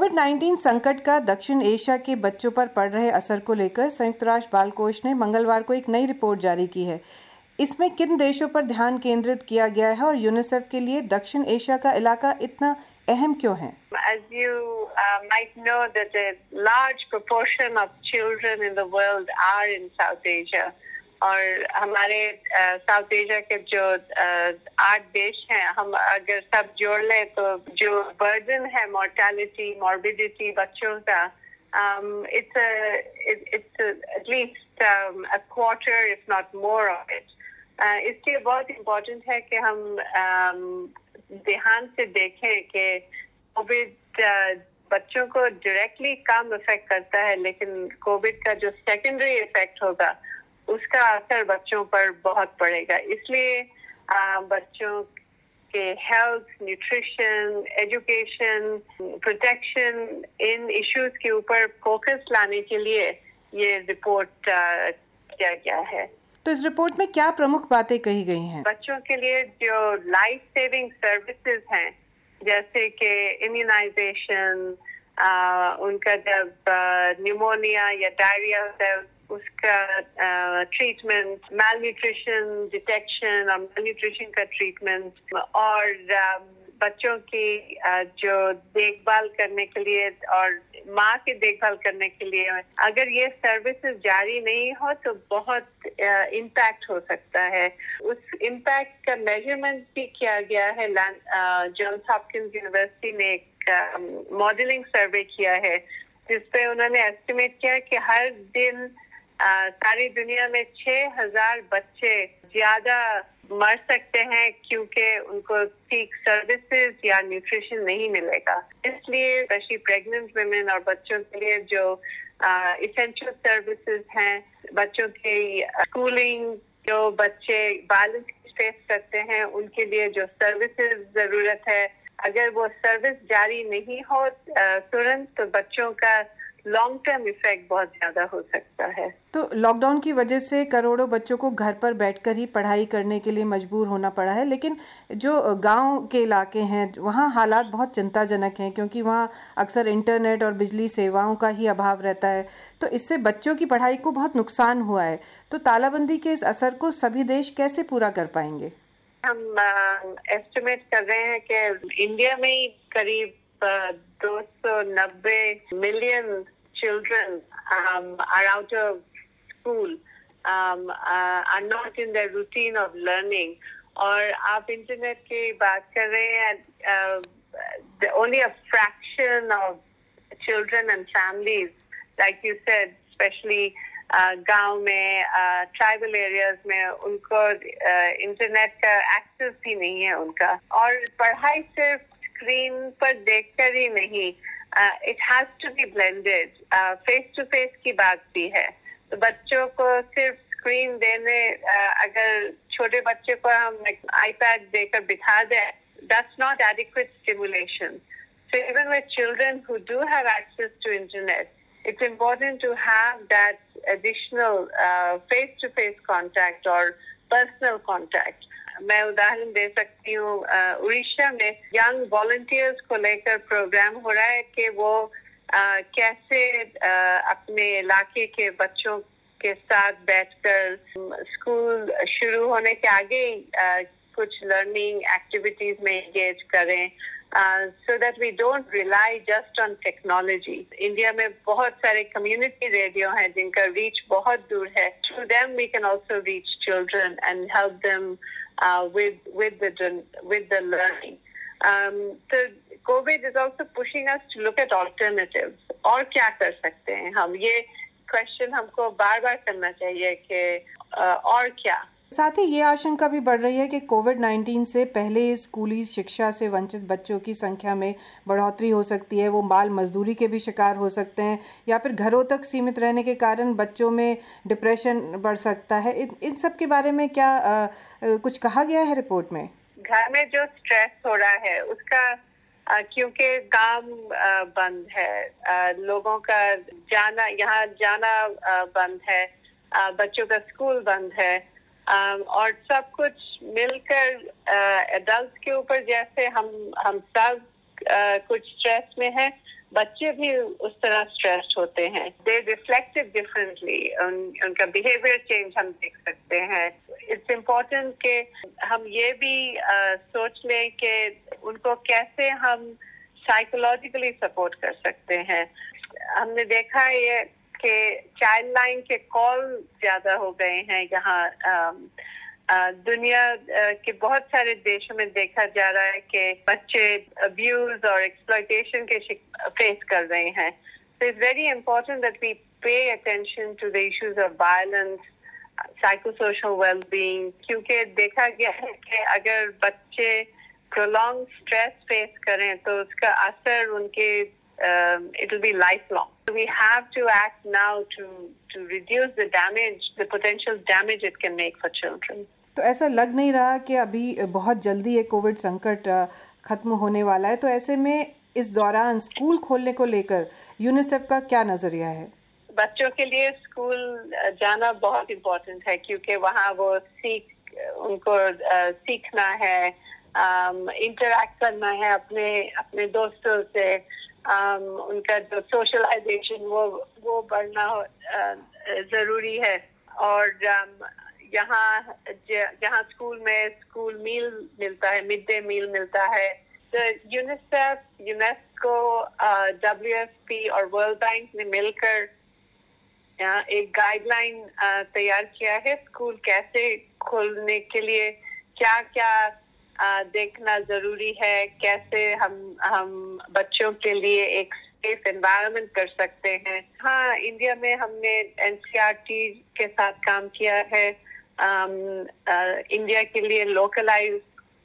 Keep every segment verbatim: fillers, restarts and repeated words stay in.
Covid nineteen संकट का दक्षिण एशिया के बच्चों पर पड़ रहे असर को लेकर संयुक्त राष्ट्र बाल कोष ने मंगलवार को एक नई रिपोर्ट जारी की है। इसमें किन देशों पर ध्यान केंद्रित किया गया है और यूनिसेफ के लिए दक्षिण एशिया का इलाका इतना अहम क्यों है? As you uh, might know that a large proportion of children in the world are in South Asia. और हमारे साउथ एशिया के जो आठ देश हैं, हम अगर सब जोड़ लें तो जो बर्डन है मॉर्टेलिटी मॉर्बिडिटी बच्चों का, it's it's at least a quarter if not more of it. इसलिए बहुत इम्पोर्टेंट है कि हम um, ध्यान से देखें कि कोविड uh, बच्चों को डायरेक्टली कम इफेक्ट करता है, लेकिन कोविड का जो सेकेंडरी इफेक्ट होगा उसका असर बच्चों पर बहुत पड़ेगा। इसलिए बच्चों के हेल्थ, न्यूट्रिशन, एजुकेशन, प्रोटेक्शन, इन इश्यूज के ऊपर फोकस लाने के लिए ये रिपोर्ट किया गया है। तो इस रिपोर्ट में क्या प्रमुख बातें कही गई हैं? बच्चों के लिए जो लाइफ सेविंग सर्विसेज हैं, जैसे कि इम्यूनाइजेशन, उनका जब न्यूमोनिया या डायरिया होता है उसका ट्रीटमेंट, मैल न्यूट्रिशन डिटेक्शन और मैल न्यूट्रिशन का ट्रीटमेंट, और uh, बच्चों की uh, जो देखभाल करने के लिए और माँ की देखभाल करने के लिए अगर ये सर्विसेज जारी नहीं हो तो बहुत इम्पैक्ट uh, हो सकता है। उस इम्पैक्ट का मेजरमेंट भी किया गया है। जॉन्स हॉपकिंस यूनिवर्सिटी ने एक मॉडलिंग सर्वे किया है जिसपे उन्होंने एस्टिमेट किया कि हर दिन Uh, सारी दुनिया में छह हजार बच्चे ज्यादा मर सकते हैं क्योंकि उनको ठीक सर्विसेज या न्यूट्रिशन नहीं मिलेगा। इसलिए स्पेशली प्रेग्नेंट वुमेन और बच्चों के लिए जो इसेंशियल uh, सर्विसेज हैं, बच्चों की स्कूलिंग, uh, जो बच्चे वायलेंस फेस करते हैं उनके लिए जो सर्विसेज जरूरत है, अगर वो सर्विस जारी नहीं हो तुरंत तो बच्चों का लॉन्ग टर्म इफेक्ट बहुत ज्यादा हो सकता है। तो लॉकडाउन की वजह से करोड़ों बच्चों को घर पर बैठकर ही पढ़ाई करने के लिए मजबूर होना पड़ा है, लेकिन जो गांव के इलाके हैं वहां हालात बहुत चिंताजनक हैं क्योंकि वहां अक्सर इंटरनेट और बिजली सेवाओं का ही अभाव रहता है। तो इससे बच्चों की पढ़ाई को बहुत नुकसान हुआ है। तो तालाबंदी के इस असर को सभी देश कैसे पूरा कर पाएंगे? हम एस्टिमेट कर रहे हैं कि इंडिया में ही करीब दो सौ नब्बे million children um, are out of school, um, uh, are not in their routine of learning. और आप इंटरनेट की बात कर रहे हैं, uh, the, only a fraction of children and families, like you said, especially uh, गांव में, uh, tribal areas में, उनको इंटरनेट uh, का एक्सेस भी नहीं है उनका। और पढ़ाई सिर्फ स्क्रीन पर देखकर ही नहीं, it has to be blended, face to face की बात भी है। तो बच्चों को सिर्फ स्क्रीन देने, uh, अगर छोटे बच्चे को हम आईपैड देकर बिठा दें, that's not adequate stimulation. So even with children who do have access to internet, it's important to have that additional face to face contact और पर्सनल कॉन्टैक्ट। मैं उदाहरण दे सकती हूँ, उड़ीसा में यंग वॉलंटियर्स को लेकर प्रोग्राम हो रहा है कि वो आ, कैसे आ, अपने इलाके के बच्चों के साथ बैठकर स्कूल शुरू होने के आगे आ, कुछ लर्निंग एक्टिविटीज में एंगेज करें, so that we don't rely just on technology. India में बहुत सारे कम्युनिटी रेडियो हैं जिनका रीच बहुत दूर है। Through them we can also reach children and help them Uh, with with the with the learning. Um, so COVID is also pushing us to look at alternatives. और क्या कर सकते हैं हम? ये क्वेश्चन हमको बार बार करना चाहिए कि uh, और क्या। साथ ही ये आशंका भी बढ़ रही है कि कोविड नाइन्टीन से पहले स्कूली शिक्षा से वंचित बच्चों की संख्या में बढ़ोतरी हो सकती है। वो बाल मजदूरी के भी शिकार हो सकते हैं या फिर घरों तक सीमित रहने के कारण बच्चों में डिप्रेशन बढ़ सकता है। इन, इन सब के बारे में क्या आ, आ, कुछ कहा गया है रिपोर्ट में? घर में जो स्ट्रेस हो रहा है उसका, आ, क्योंकि काम आ, बंद है, आ, लोगों का जाना यहाँ जाना आ, बंद है, आ, बच्चों का स्कूल बंद है, Um, और सब कुछ मिलकर एडल्ट uh, के ऊपर, जैसे हम हम सब uh, कुछ स्ट्रेस में हैं, बच्चे भी उस तरह स्ट्रेस्ड होते हैं. They reflect it differently. उनका बिहेवियर चेंज हम देख सकते हैं. इट्स इम्पोर्टेंट कि हम ये भी uh, सोच लें कि उनको कैसे हम साइकोलॉजिकली सपोर्ट कर सकते हैं. हमने देखा है ये कि चाइल्ड लाइन के कॉल ज्यादा हो गए हैं यहाँ. दुनिया के बहुत सारे देशों में देखा जा रहा है कि बच्चे अब्यूज और एक्सप्लॉयटेशन के फेस कर रहे हैं. So it's very important that we pay attention to the issues of violence, psychosocial well-being, क्योंकि देखा गया है कि अगर बच्चे prolonged stress face करें तो उसका असर उनके uh, it will be lifelong. So we have to act now to to reduce the damage, the potential damage it can make for children. तो ऐसा लग नहीं रहा कि अभी बहुत जल्दी ये कोविड संकट खत्म होने वाला है, तो ऐसे में इस दौरान स्कूल खोलने को लेकर यूनिसेफ का क्या नजरिया है? बच्चों के लिए स्कूल जाना बहुत इम्पोर्टेंट है क्योंकि वहाँ वो सीख उनको सीखना है, इंटरैक्ट करना है अपने अपने दोस्तों से, um, उनका जो सोशलाइजेशन वो वो बढ़ना ज़रूरी है. और um, यहाँ जहाँ स्कूल में स्कूल मील मिलता है, मिड डे मील मिलता है, तो UNICEF, UNESCO, W F P और वर्ल्ड बैंक ने मिलकर यहाँ एक गाइडलाइन तैयार किया है स्कूल कैसे खोलने के लिए, क्या क्या आ, देखना जरूरी है, कैसे हम हम बच्चों के लिए एक सेफ एनवायरनमेंट कर सकते हैं. हाँ, इंडिया में हमने N C E R T के साथ काम किया है. आम, आ, इंडिया के लिए लोकलाइज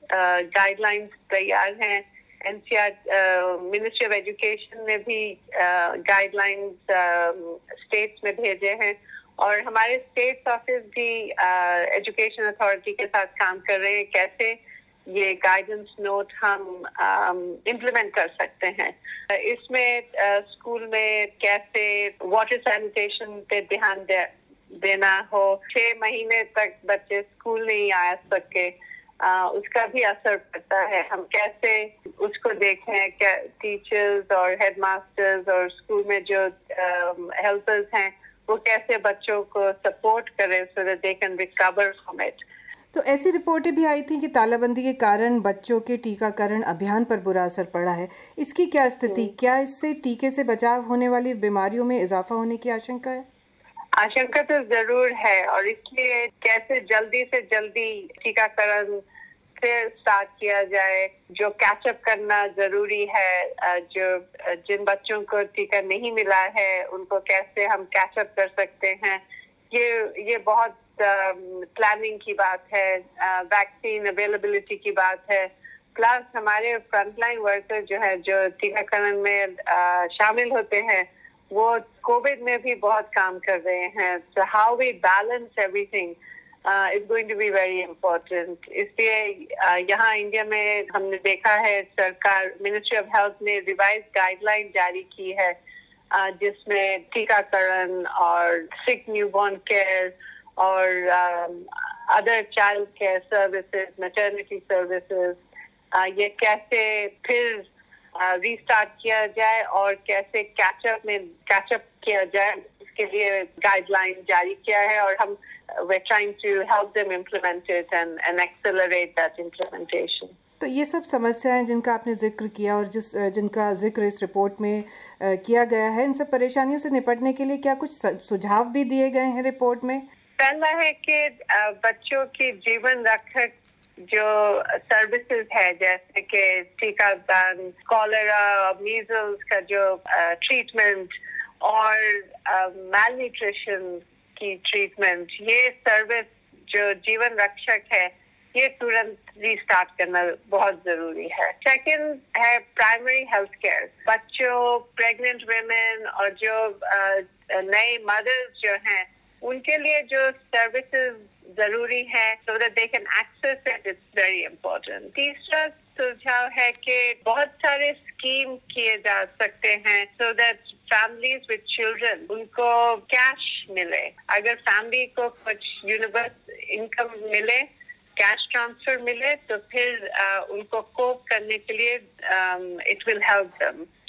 गाइडलाइंस तैयार हैं. N C E R ministry of education ने भी गाइडलाइंस स्टेट्स में भेजे हैं और हमारे स्टेट ऑफिस भी एजुकेशन अथॉरिटी के साथ काम कर रहे हैं कैसे ये गाइडेंस नोट हम इम्प्लीमेंट कर सकते हैं. इसमें स्कूल में कैसे वाटर सैनिटेशन पे ध्यान दे, देना हो. छह महीने तक बच्चे स्कूल नहीं आ सके, आ, उसका भी असर पड़ता है. हम कैसे उसको देखें, क्या टीचर्स और हेडमास्टर्स और स्कूल में जो हेल्पर्स हैं वो कैसे बच्चों को सपोर्ट करें so that they can recover from it. तो ऐसी रिपोर्टें भी आई थी कि तालाबंदी के कारण बच्चों के टीकाकरण अभियान पर बुरा असर पड़ा है. इसकी क्या स्थिति? क्या इससे टीके से बचाव होने वाली बीमारियों में इजाफा होने की आशंका है? आशंका तो जरूर है और इसलिए कैसे जल्दी से जल्दी टीकाकरण फिर स्टार्ट किया जाए. जो कैचअप करना जरूरी है, जो जिन बच्चों को टीका नहीं मिला है उनको कैसे हम कैचअप कर सकते हैं, ये ये बहुत प्लानिंग uh, की बात है. वैक्सीन uh, अवेलेबिलिटी की बात है. प्लस हमारे फ्रंटलाइन वर्कर जो है जो टीकाकरण में uh, शामिल होते हैं वो कोविड में भी बहुत काम कर रहे हैं. So how we balance everything is going to be very important. इसलिए uh, यहाँ इंडिया में हमने देखा है सरकार, मिनिस्ट्री ऑफ हेल्थ ने रिवाइज गाइडलाइन जारी की है uh, जिसमें टीकाकरण और सिक न्यूबॉर्न केयर और other child care services, maternity services, ये कैसे फिर रीस्टार्ट uh, किया जाए और कैसे कैचअप में कैचअप किया जाए, इसके लिए गाइडलाइन जारी किया है और हम we are trying to help them implement it and and accelerate that implementation. तो ये सब समस्याएं जिनका आपने जिक्र किया और जिस जिनका जिक्र इस रिपोर्ट में uh, किया गया है, इन सब परेशानियों से निपटने के लिए क्या कुछ सुझाव भी दिए गए हैं रिपोर्ट में? पहला है कि बच्चों की जीवन रक्षक जो सर्विसेज है जैसे कि टीकाकरण, कॉलेरा, मीजल्स का जो ट्रीटमेंट और मैल न्यूट्रिशन की ट्रीटमेंट, ये सर्विस जो जीवन रक्षक है ये तुरंत रीस्टार्ट करना बहुत जरूरी है. सेकंड है प्राइमरी हेल्थ केयर. बच्चों, प्रेग्नेंट वुमेन और जो नए मदर्स जो हैं उनके लिए जो सर्विसेज जरूरी है so that they can access it, it's very important. तीसरा सुझाव है कि बहुत सारे स्कीम किए जा सकते हैं so that families with children उनको कैश मिले. अगर फैमिली को कुछ यूनिवर्सल इनकम मिले, कैश ट्रांसफर मिले, तो फिर uh, उनको कोप करने के लिए इट विल हेल्प देम.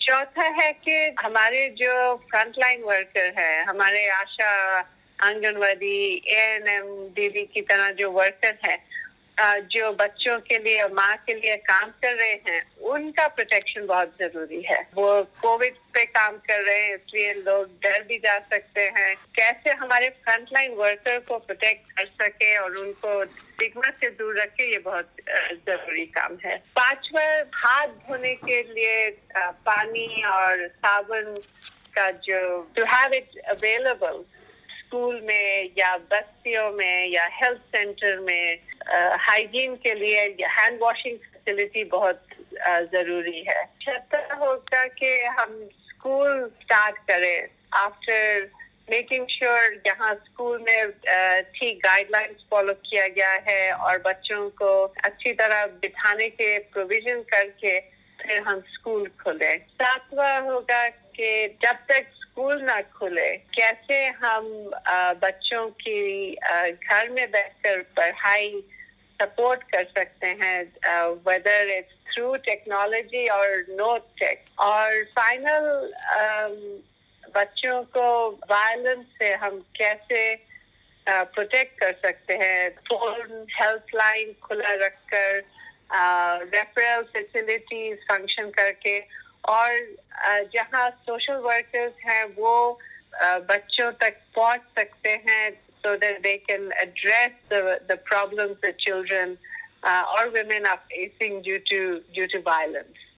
चौथा है कि हमारे जो फ्रंटलाइन वर्कर है, हमारे ASHA, anganwadi, A N M दीदी की तरह जो वर्कर है, जो बच्चों के लिए, माँ के लिए काम कर रहे हैं, उनका प्रोटेक्शन बहुत जरूरी है। वो कोविड पे काम कर रहे हैं, इसलिए लोग डर भी जा सकते हैं। कैसे हमारे फ्रंटलाइन वर्कर को प्रोटेक्ट कर सके और उनको स्टिग्मा से दूर रखे, ये बहुत जरूरी काम है। पांचवा, हाथ धोने के लिए पानी और साबुन का जो to have it available school में या बस्तियों में या हेल्थ सेंटर में, हाइजीन के लिए हैंड वॉशिंग फैसिलिटी बहुत uh, जरूरी है। छठा होगा कि हम स्कूल स्टार्ट करें आफ्टर मेकिंग श्योर यहाँ स्कूल में ठीक गाइडलाइंस फॉलो किया गया है और बच्चों को अच्छी तरह बिठाने के प्रोविजन करके फिर हम स्कूल खोले। सातवां होगा कि जब तक स्कूल ना खुले, कैसे हम आ, बच्चों की आ, घर में बैठकर पढ़ाई सपोर्ट कर सकते हैं, वेदर इट्स थ्रू टेक्नोलॉजी और नो टेक। और फाइनल बच्चों को वायलेंस से हम कैसे प्रोटेक्ट कर सकते हैं, फोन हेल्पलाइन खुला रखकर, रेफरल फैसिलिटीज फंक्शन करके, और जहाँ सोशल वर्कर्स हैं वो बच्चों तक पहुंच सकते हैं so that they can address the the problems that children uh, or women are facing due to due to violence.